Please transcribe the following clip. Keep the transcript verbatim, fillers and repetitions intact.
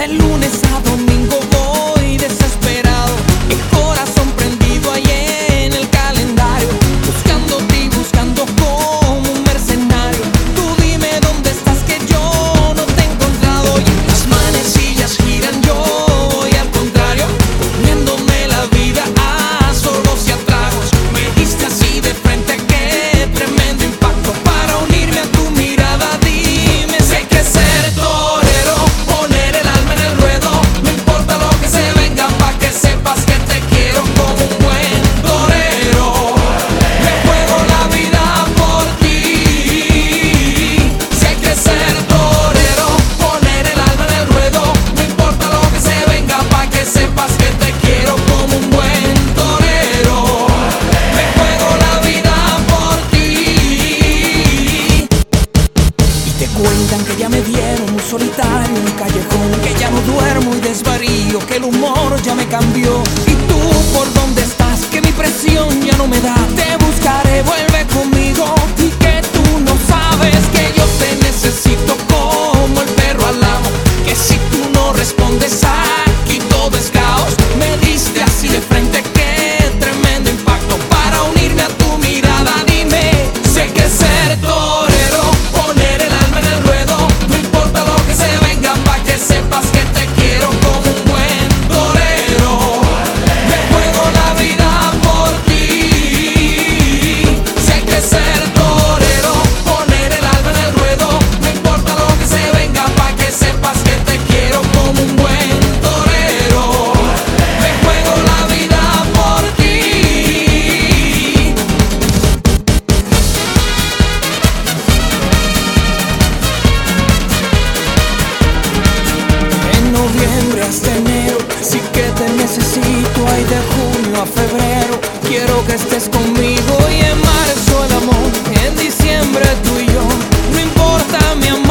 De lunes a domingo voy desesperado, el corazón prendido ahí en el calendario, buscándote y buscando como un mercenario. Tú dime dónde estás que yo no te he encontrado. Y las manecillas giran, yo voy al contrario, poniéndome la vida a sorbos y a tragos. Me diste así de frente, qué tremendo impacto para unirme a tu mirada. Dime si hay que ser torero, poner el alma en el ruedo, no importa lo que se venga, pa' que sepas que te quiero como un buen torero. Me juego la vida por ti. Si hay que ser torero, poner el alma en el ruedo, no importa lo que se venga, pa' que sepas que te quiero como un buen torero. Me juego la vida por ti. Y te cuentan que ya me vieron un solitario en un callejón, que ya no duermo y desvarío, que el humor ya me cambió. ¿Y tú por dónde estás? Que mi presión ya no me da. Te buscaré, vuelve conmigo. Y que tú no sabes que yo te necesito como el perro al amo, que si tú no respondes aquí todo es caos. Me diste así de frente, qué tremendo impacto para unirme a tu mirada. Dime si hay que ser torero, poner el alma en el ruedo, no importa lo que se venga, pa' que sepas que te quiero como un buen torero. Me juego la vida por ti. Si hay que ser torero, poner el alma en el ruedo, no importa lo que se venga, pa' que sepas que te quiero como un buen torero. Me juego la vida por ti. En noviembre hasta enero sí que te necesito. Ay, de junio a febrero quiero que estés conmigo. Y en marzo el amor, en diciembre tú y yo. No importa mi amor,